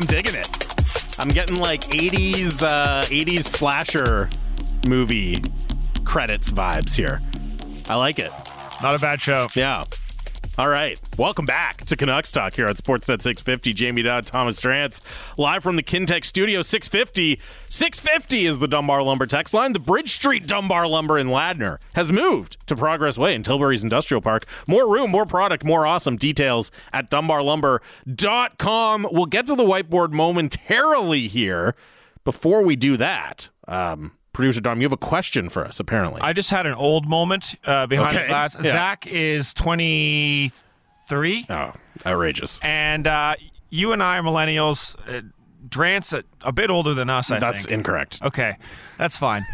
I'm digging it. I'm getting like 80s slasher movie credits vibes here. I like it. Not a bad show. Yeah. All right. Welcome back to Canucks Talk here on Sportsnet 650. Jamie Dodd, Thomas Drance, live from the Kintec studio. 650. 650 is the Dunbar Lumber text line. The Bridge Street Dunbar Lumber in Ladner has moved to Progress Way in Tilbury's Industrial Park. More room, more product, more awesome. Details at dunbarlumber.com. We'll get to the whiteboard momentarily here. Before we do that, Producer Dom, you have a question for us, apparently. I just had an old moment behind the glass. Yeah. Zach is 23. Oh, outrageous. And you and I are millennials. Drance, a bit older than us, I think. That's incorrect. Okay, that's fine.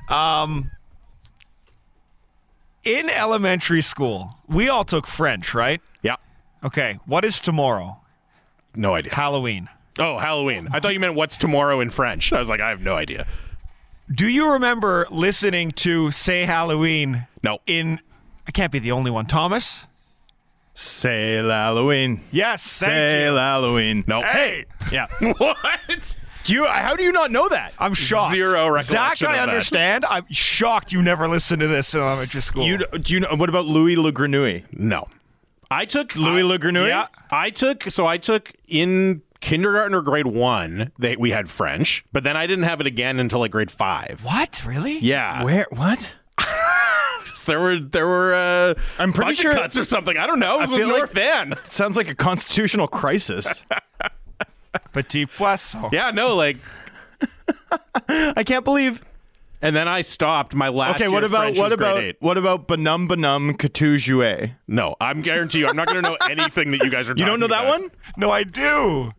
In elementary school, we all took French, right? Yeah. Okay, what is tomorrow? No idea. Halloween. Oh, Halloween. I thought you meant what's tomorrow in French. I was like, I have no idea. Do you remember listening to Say Halloween? No. I can't be the only one. Thomas? Say Halloween. Yes, thank Say you. Halloween. No. Hey! Yeah. What? How do you not know that? I'm shocked. Zero recollection Zach, of I that. understand. I'm shocked you never listened to this in elementary school. Do you know what about Louis Le Grenouille? No. I took Louis Le Grenouille? Yeah. I took in kindergarten or grade 1, we had French, but then I didn't have it again until like grade 5. What? Really? Yeah. Where? What? There were I'm pretty budget sure cuts or something. I don't know. It was feel North like- End. Sounds like a constitutional crisis. Petit poisson. Yeah, no, like, I can't believe. and then I stopped my last Okay, year what of about French what was grade about 8. what about Banum Banum Katu Jouet? No, I'm guarantee you I'm not going to know anything that you guys are talking You don't know that about. one? No, I do.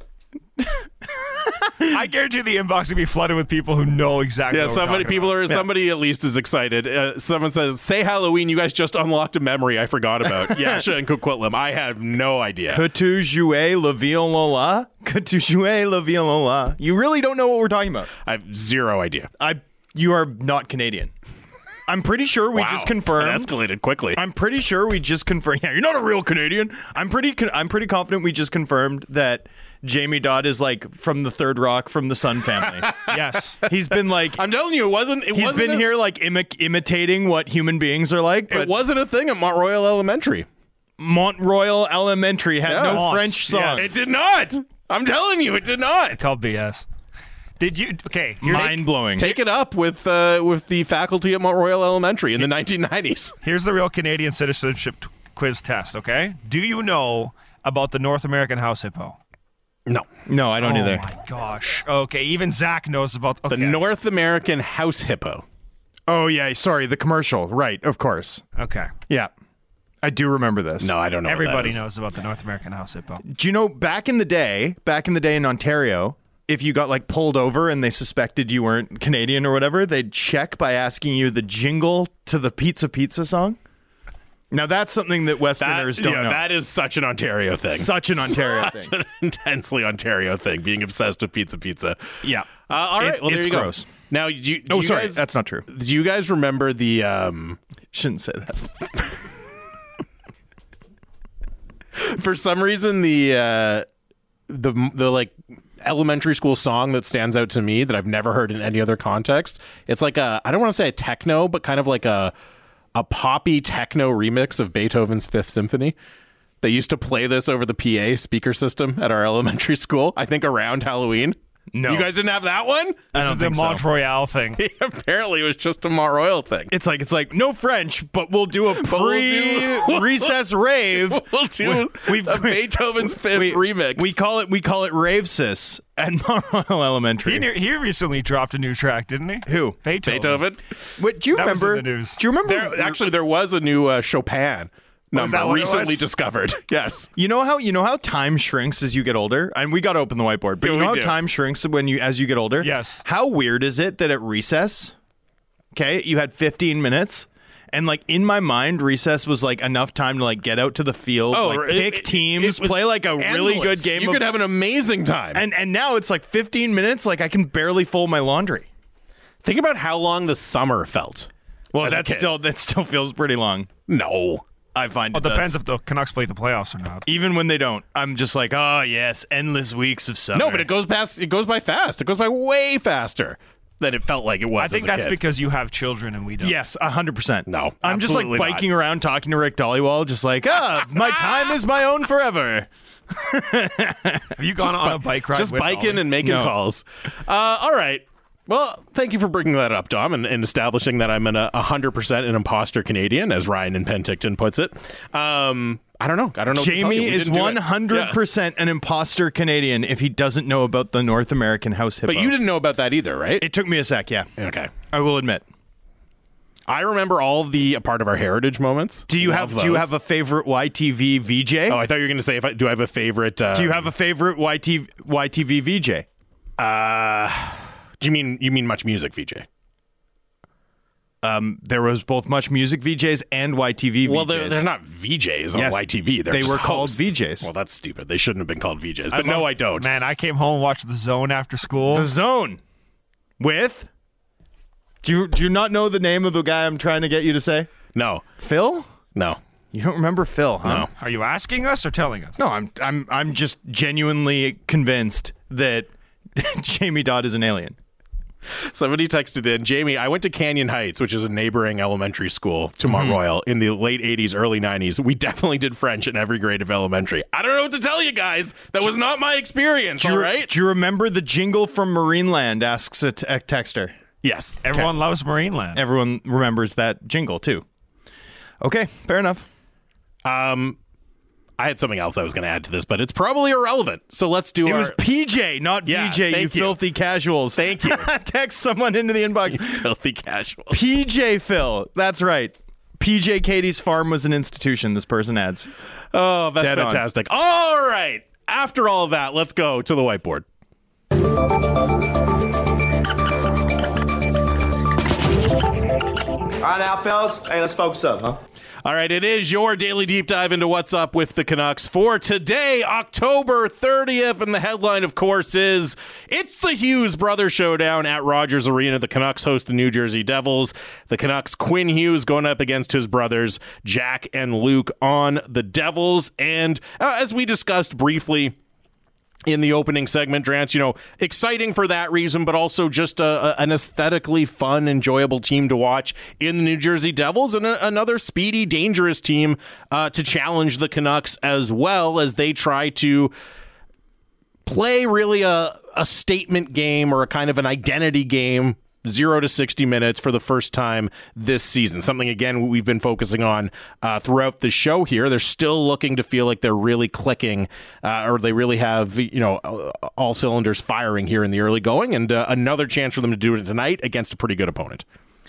I guarantee the inbox will be flooded with people who know exactly Yeah, what we're somebody talking people about. are somebody at least is excited. Someone says, "Say Halloween, you guys just unlocked a memory I forgot about." Yasha and Coquitlam. I have no idea. Katu Jouet La Ville Lola? Katu Jouet La Ville Lola. You really don't know what we're talking about. I have zero idea. You are not Canadian. I'm pretty sure we just confirmed. That escalated quickly. I'm pretty sure we just confirmed. Yeah, you're not a real Canadian. I'm pretty confident we just confirmed that Jamie Dodd is like from the Third Rock from the Sun family. Yes. He's been like I'm telling you, it wasn't. he's been here like imitating what human beings are like. But It wasn't a thing at Mont Royal Elementary. Mont Royal Elementary had Yeah. no Mont, French songs. It did not. I'm telling you, it did not. Tell BS. Did you? Okay. Mind blowing. Take it up with the faculty at Mont Royal Elementary in the 1990s. Here's the real Canadian citizenship quiz test, okay? Do you know about the North American house hippo? No, No, I don't either. Oh my gosh. Okay, even Zach knows about the North American house hippo. Oh yeah, sorry, the commercial. Right, of course. Okay. Yeah. I do remember this. No, I don't know. what that Everybody is. knows about the North American house hippo. Do you know back in the day in Ontario, if you got like pulled over and they suspected you weren't Canadian or whatever, they'd check by asking you the jingle to the Pizza song? Now that's something that Westerners don't know. That is such an Ontario thing. Such an Ontario thing. An intensely Ontario thing, being obsessed with pizza. Yeah. All right, well, there it's you gross. go. Now, do you Sorry, guys, that's not true. do you guys remember the Shouldn't say that. for some reason the like elementary school song that stands out to me that I've never heard in any other context? It's like I don't want to say a techno, but kind of like a poppy techno remix of Beethoven's Fifth Symphony. They used to play this over the PA speaker system at our elementary school, I think around Halloween. No. You guys didn't have that one? This is the Mont Royal thing. Apparently it was just a Mont Royal thing. It's like no French, but we'll do a pre-recess rave. We'll do a Beethoven's Fifth remix. We call it Rave Sis at Mont Royal Elementary. He recently dropped a new track, didn't he? Who? Beethoven. Wait, do you That was remember? in the news. Do you remember? There was a new Chopin number that what it recently was? discovered. Yes. You know how time shrinks as you get older, and we got to open the whiteboard. But Yeah, you know we how do. time shrinks as you get older. Yes. How weird is it that at recess, okay, you had 15 minutes, and like in my mind, recess was like enough time to like get out to the field, pick teams, it was play like a really good endless. game. You could have an amazing time. and now it's like 15 minutes. Like I can barely fold my laundry. Think about how long the summer felt. Well, As a kid. that still feels pretty long. No. I find Well, it it depends does. if the Canucks play the playoffs or not. Even when they don't, I'm just like, oh yes, endless weeks of summer. No, but it goes by fast. It goes by way faster than it felt like it was. I think as a that's kid. because you have children and we don't. Yes, 100%. No, I'm just like absolutely biking not. around talking to Rick Dollywall, just like, my time is my own forever. Have you gone on a bike ride? Just with biking Ollie? and making No. calls. All right. Well, thank you for bringing that up, Dom, and establishing that I'm 100% an imposter Canadian, as Ryan in Penticton puts it. I don't know. I don't know. what to tell Jamie you. We is didn't do it. 100% an imposter Canadian if he doesn't know about the North American house hippo. But you didn't know about that either, right? It took me a sec, yeah. Okay. I will admit. I remember all of the part of our heritage moments. Do you have a favorite YTV VJ? Oh, I thought you were going to say do I have a favorite? Do you have a favorite YTV VJ? Do you mean Much Music VJ? There was both Much Music VJs and YTV VJs. Well, they're not VJs on Yes, YTV. they just were called hosts. VJs. Well, that's stupid. They shouldn't have been called VJs. But no, I don't. Man, I came home and watched The Zone after school. The Zone with. Do you not know the name of the guy I'm trying to get you to say? No, Phil? no, You don't remember Phil, huh? no. Are you asking us or telling us? No, I'm just genuinely convinced that Jamie Dodd is an alien. Somebody texted in, Jamie, I went to Canyon Heights, which is a neighboring elementary school to Mont Royal in the late 80s, early 90s. We definitely did French in every grade of elementary. I don't know what to tell you guys. That was not my experience, all right? Do you remember the jingle from Marineland? Asks a texter. Yes. Everyone loves Marineland. Everyone remembers that jingle too. Okay, fair enough. I had something else I was going to add to this, but it's probably irrelevant. So let's do It our... was PJ, not Yeah, VJ, you thank you. filthy casuals. Thank you. Text someone into the inbox. Filthy casual. PJ Phil. That's right. PJ Katie's farm was an institution, this person adds. Oh, that's Dead on. fantastic. All right. After all of that, let's go to the whiteboard. All right, now, fellas. Hey, let's focus up, huh? All right, it is your daily deep dive into what's up with the Canucks for today, October 30th. And the headline, of course, is it's the Hughes Brothers Showdown at Rogers Arena. The Canucks host the New Jersey Devils. The Canucks' Quinn Hughes going up against his brothers, Jack and Luke, on the Devils. And as we discussed briefly in the opening segment, Drance, exciting for that reason, but also just an aesthetically fun, enjoyable team to watch in the New Jersey Devils, and another speedy, dangerous team to challenge the Canucks as well as they try to play really a statement game or a kind of an identity game, 0 to 60 minutes for the first time this season. Something, again, we've been focusing on throughout the show here. They're still looking to feel like they're really clicking or they really have, all cylinders firing here in the early going, and another chance for them to do it tonight against a pretty good opponent.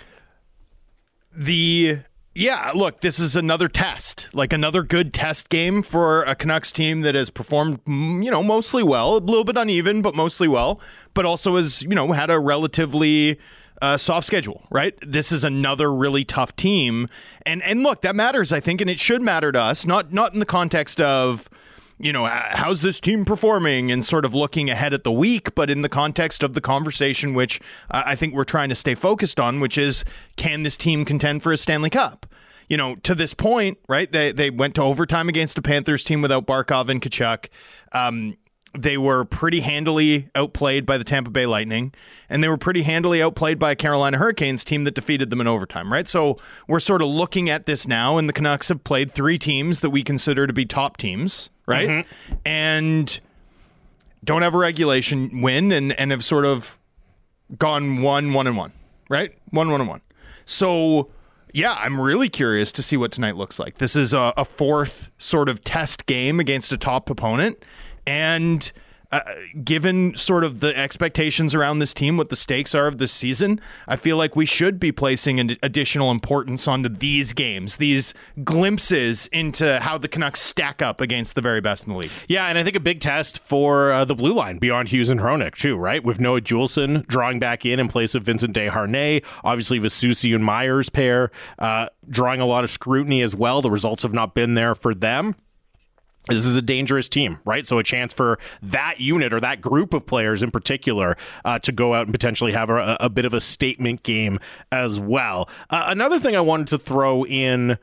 Yeah, look, this is another test, like another good test game for a Canucks team that has performed, mostly well, a little bit uneven, but mostly well, but also has, had a relatively soft schedule, right? This is another really tough team. And look, that matters, I think, and it should matter to us, not in the context of, how's this team performing and sort of looking ahead at the week, but in the context of the conversation, which I think we're trying to stay focused on, which is, can this team contend for a Stanley Cup? To this point, right, they went to overtime against a Panthers team without Barkov and Tkachuk. They were pretty handily outplayed by the Tampa Bay Lightning, and they were pretty handily outplayed by a Carolina Hurricanes team that defeated them in overtime, right? So we're sort of looking at this now, and the Canucks have played 3 teams that we consider to be top teams, right? Mm-hmm. And don't have a regulation win and have sort of gone 1-1-1, right? 1-1-1. So yeah, I'm really curious to see what tonight looks like. This is a fourth sort of test game against a top opponent. And given sort of the expectations around this team, what the stakes are of this season, I feel like we should be placing an additional importance onto these games, these glimpses into how the Canucks stack up against the very best in the league. Yeah, and I think a big test for the blue line beyond Hughes and Hronek, too, right? With Noah Juleson drawing back in place of Vincent Desharnais, obviously Vasusi and Myers pair drawing a lot of scrutiny as well. The results have not been there for them. This is a dangerous team, right? So a chance for that unit or that group of players in particular to go out and potentially have a bit of a statement game as well. Another thing I wanted to throw in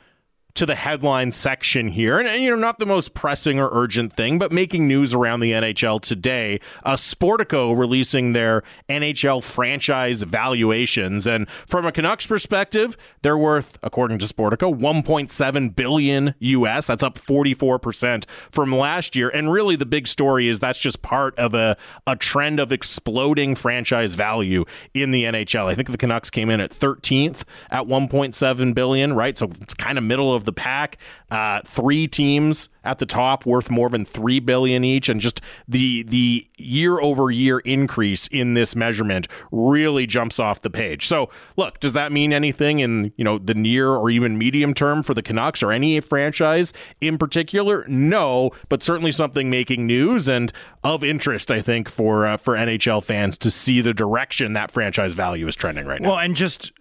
to the headline section here, and not the most pressing or urgent thing, but making news around the NHL today. Sportico releasing their NHL franchise valuations, and from a Canucks perspective, they're worth, according to Sportico, $1.7 billion US. That's up 44% from last year. And really, the big story is that's just part of a trend of exploding franchise value in the NHL. I think the Canucks came in at 13th at $1.7 billion, right? So it's kind of middle of the pack. 3 teams at the top worth more than $3 billion each, and just the year-over-year increase in this measurement really jumps off the page. So, look, does that mean anything in the near or even medium term for the Canucks or any franchise in particular? No, but certainly something making news and of interest, I think, for NHL fans to see the direction that franchise value is trending right now. Well, and just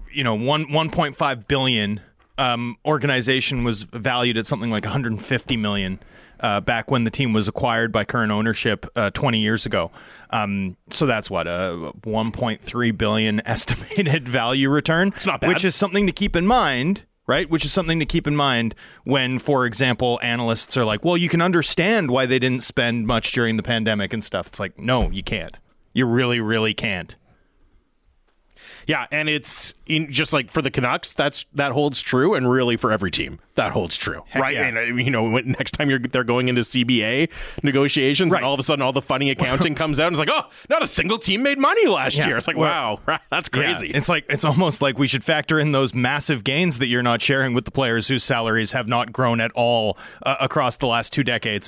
1.5 billion. Organization was valued at something like 150 million back when the team was acquired by current ownership 20 years ago. So that's what a 1.3 billion estimated value return. It's not bad. Which is something to keep in mind, right? Which is something to keep in mind when, for example, analysts are like, "Well, you can understand why they didn't spend much during the pandemic and stuff." It's like, no, you can't. You really, really can't. Yeah, and it's just like for the Canucks, that holds true, and really for every team that holds true, right? Yeah. And next time they're going into CBA negotiations, right, and all of a sudden all the funny accounting comes out, and it's like, oh, not a single team made money last year. It's like, wow, that's crazy. Yeah. It's almost like we should factor in those massive gains that you're not sharing with the players whose salaries have not grown at all across the last 2 decades.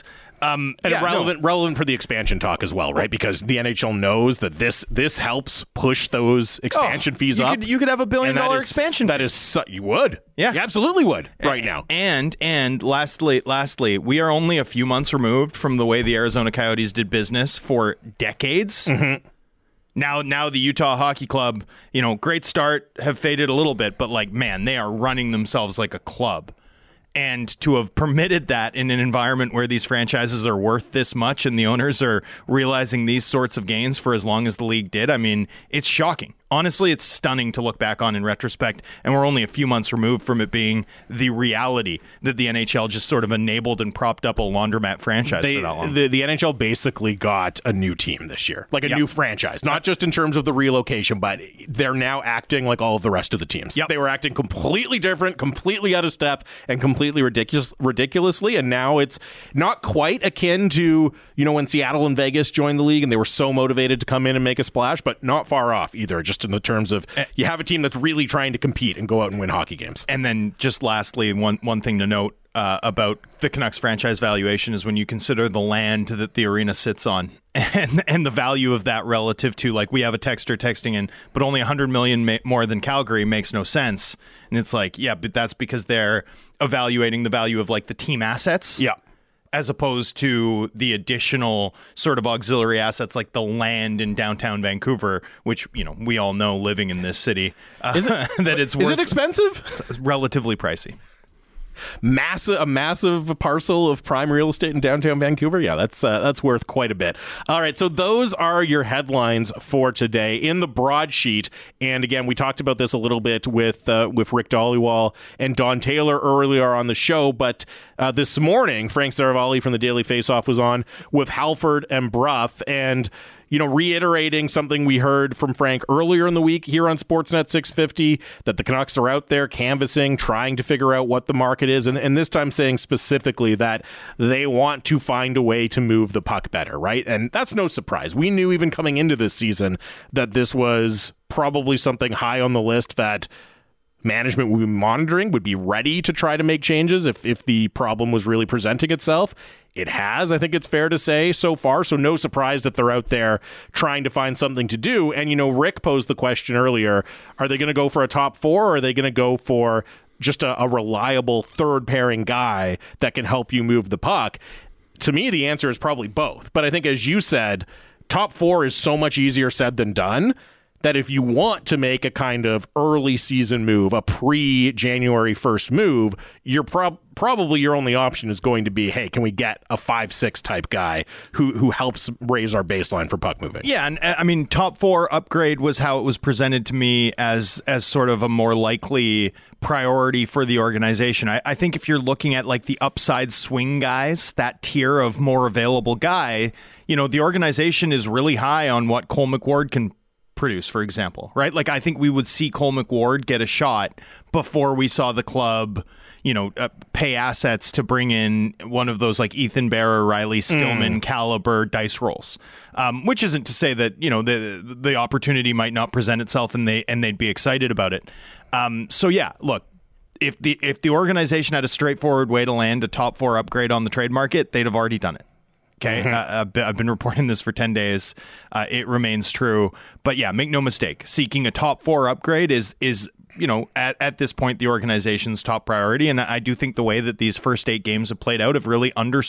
Relevant for the expansion talk as well, right? Because the NHL knows that this helps push those expansion fees up. You could have $1 billion expansion. That is, you would. Yeah, you absolutely would right now. And lastly, we are only a few months removed from the way the Arizona Coyotes did business for decades. Mm-hmm. Now the Utah Hockey Club, great start, have faded a little bit, but man, they are running themselves like a club. And to have permitted that in an environment where these franchises are worth this much and the owners are realizing these sorts of gains for as long as the league did, it's shocking. Honestly, it's stunning to look back on in retrospect, and we're only a few months removed from it being the reality that the NHL just sort of enabled and propped up a laundromat franchise for that long. The NHL basically got a new team this year, like a new franchise, not just in terms of the relocation, but they're now acting like all of the rest of the teams. Yep. They were acting completely different, completely out of step, and completely ridiculously, and now it's not quite akin to, when Seattle and Vegas joined the league and they were so motivated to come in and make a splash, but not far off either, just in the terms of you have a team that's really trying to compete and go out and win hockey games. And then just lastly, one thing to note about the Canucks franchise valuation is when you consider the land that the arena sits on and the value of that relative to, we have a texter texting in, but only 100 million more than Calgary makes no sense. And it's like, yeah, but that's because they're evaluating the value of the team assets. Yeah. As opposed to the additional sort of auxiliary assets like the land in downtown Vancouver, which, we all know living in this city, is it expensive? It's relatively pricey. A massive parcel of prime real estate in downtown Vancouver. Yeah, that's worth quite a bit. All right, so those are your headlines for today in the broadsheet. And again, we talked about this a little bit with Rick Dhaliwal and Don Taylor earlier on the show, but this morning, Frank Saravalli from the Daily Faceoff was on with Halford and Brough, and reiterating something we heard from Frank earlier in the week here on Sportsnet 650, that the Canucks are out there canvassing, trying to figure out what the market is, and this time saying specifically that they want to find a way to move the puck better, right? And that's no surprise. We knew even coming into this season that this was probably something high on the list that management would be monitoring, would be ready to try to make changes if the problem was really presenting itself. It has, I think it's fair to say, so far, so no surprise that they're out there trying to find something to do. And, Rick posed the question earlier, are they going to go for a top 4, or are they going to go for just a reliable third pairing guy that can help you move the puck? To me, the answer is probably both. But I think, as you said, top 4 is so much easier said than done. that if you want to make a kind of early season move, a pre-January 1st move, you're probably your only option is going to be, hey, can we get a 5-6 type guy who helps raise our baseline for puck moving? Yeah, and I mean, top 4 upgrade was how it was presented to me as sort of a more likely priority for the organization. I think if you're looking at like the upside swing guys, that tier of more available guy, you know, the organization is really high on what Cole McWard can produce, for example, right? Like, I think we would see Cole McWard get a shot before we saw the club, you know, pay assets to bring in one of those like Ethan Bear or Riley Stillman caliber dice rolls. Which isn't to say that, you know, the opportunity might not present itself and they'd be excited about it. So yeah, look, if the organization had a straightforward way to land a top 4 upgrade on the trade market, they'd have already done it. Okay, I've been reporting this for 10 days. It remains true. But yeah, make no mistake, seeking a top 4 upgrade is you know, at this point, the organization's top priority. And I do think the way that these first 8 games have played out have really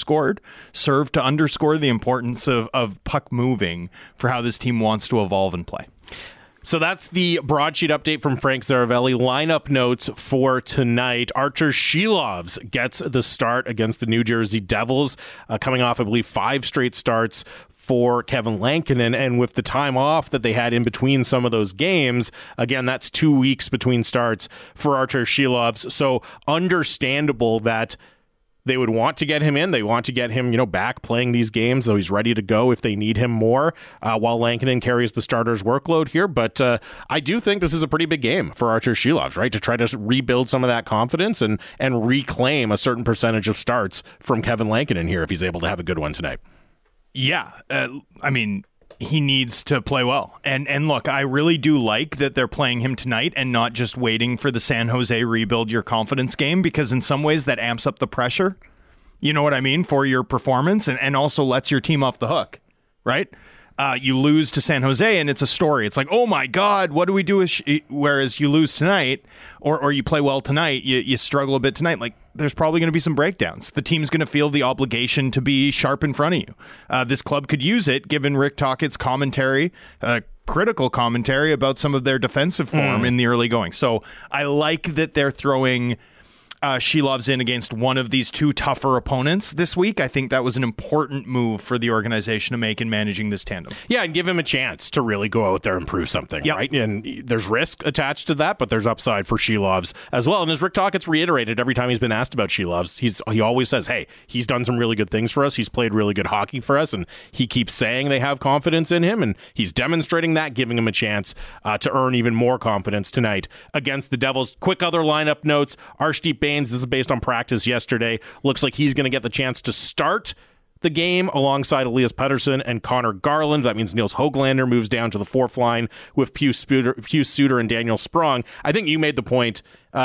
served to underscore the importance of puck moving for how this team wants to evolve and play. So that's the broadsheet update from Frank Zaravelli. Lineup notes for tonight. Archer Shilovs gets the start against the New Jersey Devils, coming off, I believe, 5 straight starts for Kevin Lankinen. And with the time off that they had in between some of those games, again, that's 2 weeks between starts for Archer Shilovs. So understandable that they would want to get him in. They want to get him, you know, back playing these games, so he's ready to go if they need him more, while Lankinen carries the starter's workload here. But I do think this is a pretty big game for Archer Shilovs, right? To try to rebuild some of that confidence and reclaim a certain percentage of starts from Kevin Lankinen here if he's able to have a good one tonight. Yeah, I mean, he needs to play well. And look, I really do like that they're playing him tonight and not just waiting for the San Jose rebuild your confidence game, because in some ways that amps up the pressure, you know what I mean, for your performance, and also lets your team off the hook, right? You lose to San Jose and it's a story. It's like, oh my God, what do we do? Whereas you lose tonight or you play well tonight, you struggle a bit tonight. Like, there's probably going to be some breakdowns. The team's going to feel the obligation to be sharp in front of you. This club could use it, given Rick Tocchet's commentary, critical commentary about some of their defensive form in the early going. So I like that they're throwing Shilovs in against one of these 2 tougher opponents this week. I think that was an important move for the organization to make in managing this tandem. Yeah, and give him a chance to really go out there and prove something, right? And there's risk attached to that, but there's upside for Shilovs as well. And as Rick Tocchet's reiterated every time he's been asked about Shilovs, he always says, hey, he's done some really good things for us. He's played really good hockey for us, and he keeps saying they have confidence in him, and he's demonstrating that, giving him a chance to earn even more confidence tonight against the Devils. Quick other lineup notes. Arshdeep Bains, this is based on practice yesterday, looks like he's going to get the chance to start the game alongside Elias Pettersson and Connor Garland. That means Nils Höglander moves down to the 4th line with Pius Suter and Daniel Sprong. I think you made the point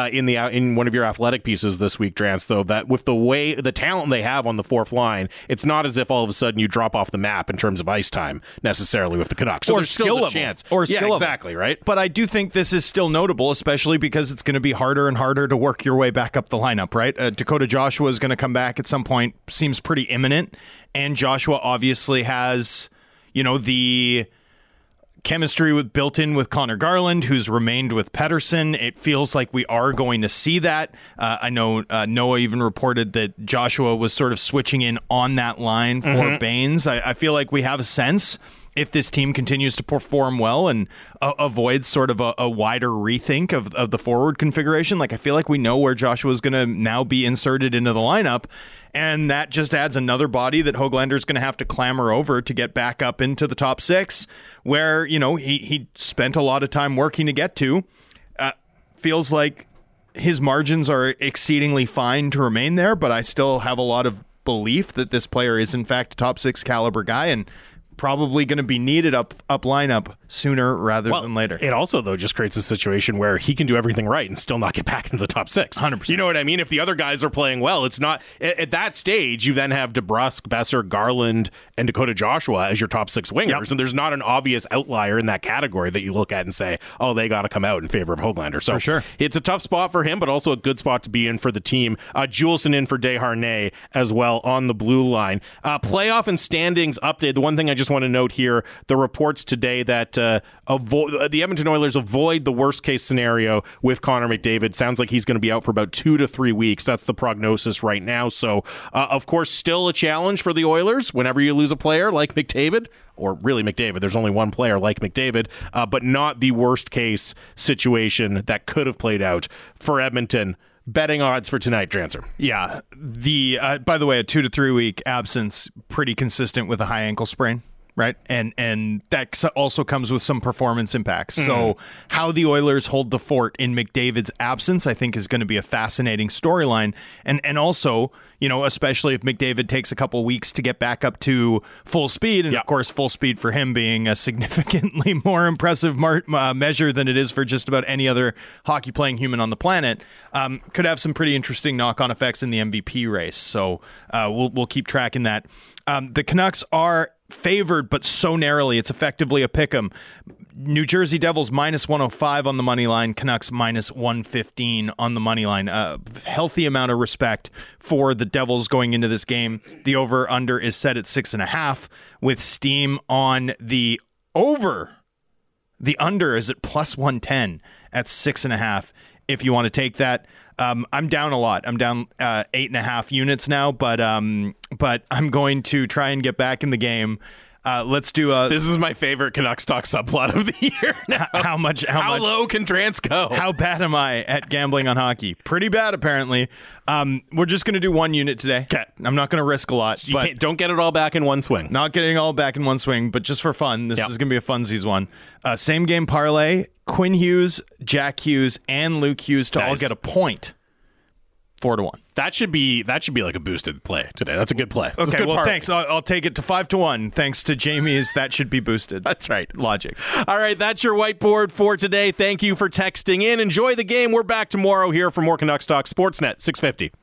in one of your athletic pieces this week, Drance, though, that with the talent they have on the 4th line, it's not as if all of a sudden you drop off the map in terms of ice time necessarily with the Canucks. So or there's still a chance. Or skill exactly, right? But I do think this is still notable, especially because it's going to be harder and harder to work your way back up the lineup, right? Dakota Joshua is going to come back at some point, seems pretty imminent. And Joshua obviously has, you know, the chemistry built in with Connor Garland, who's remained with Pettersson. It feels like we are going to see that. I know Noah even reported that Joshua was sort of switching in on that line for Baines. I feel like we have a sense, if this team continues to perform well and avoids sort of a wider rethink of the forward configuration. Like, I feel like we know where Joshua is going to now be inserted into the lineup, and that just adds another body that Höglander is going to have to clamber over to get back up into the top 6, where, you know, he spent a lot of time working to get to. Feels like his margins are exceedingly fine to remain there, but I still have a lot of belief that this player is in fact a top 6 caliber guy, and probably going to be needed up lineup sooner rather than later. It also, though, just creates a situation where he can do everything right and still not get back into the top 6. 100%. You know what I mean? If the other guys are playing well, it's not at that stage. You then have DeBrusk, Besser, Garland, and Dakota Joshua as your top 6 wingers, and there's not an obvious outlier in that category that you look at and say, oh, they got to come out in favor of Höglander. So for sure, it's a tough spot for him, but also a good spot to be in for the team. Juleson in for Desharnais as well on the blue line. Playoff and standings update. The one thing I just just want to note here the reports today that the Edmonton Oilers avoid the worst case scenario with Connor McDavid. Sounds like he's going to be out for about 2 to 3 weeks. That's the prognosis right now. So, of course, still a challenge for the Oilers whenever you lose a player like McDavid, or really McDavid. There's only one player like McDavid, but not the worst case situation that could have played out for Edmonton. Betting odds for tonight, Drancer. Yeah. By the way, a 2 to 3 week absence, pretty consistent with a high ankle sprain, right? And that also comes with some performance impacts. So how the Oilers hold the fort in McDavid's absence, I think, is going to be a fascinating storyline. And also, especially if McDavid takes a couple weeks to get back up to full speed, and of course, full speed for him being a significantly more impressive measure than it is for just about any other hockey playing human on the planet, could have some pretty interesting knock-on effects in the MVP race. So we'll keep tracking that. The Canucks are favored, but so narrowly, it's effectively a pick'em. New Jersey Devils minus 105 on the money line, Canucks minus 115 on the money line. A healthy amount of respect for the Devils going into this game. The over-under is set at 6.5 with steam on the over. The under is at plus 110 at 6.5 if you want to take that. I'm down a lot. I'm down 8.5 units now, but I'm going to try and get back in the game. Let's do This is my favorite Canucks talk subplot of the year now. How low can Trance go? How bad am I at gambling on hockey? Pretty bad, apparently. We're just going to do 1 unit today. Okay. I'm not going to risk a lot. So don't get it all back in one swing. Not getting it all back in one swing, but just for fun. This is going to be a funsies one. Same game parlay. Quinn Hughes, Jack Hughes, and Luke Hughes to all get a point. 4-1. That should be like a boosted play today. That's a good play. Okay, good well, thanks. I'll take it to 5-1. Thanks to Jamie's, that should be boosted. That's right. Logic. All right, that's your whiteboard for today. Thank you for texting in. Enjoy the game. We're back tomorrow here for more Canucks Talk. Sportsnet 650.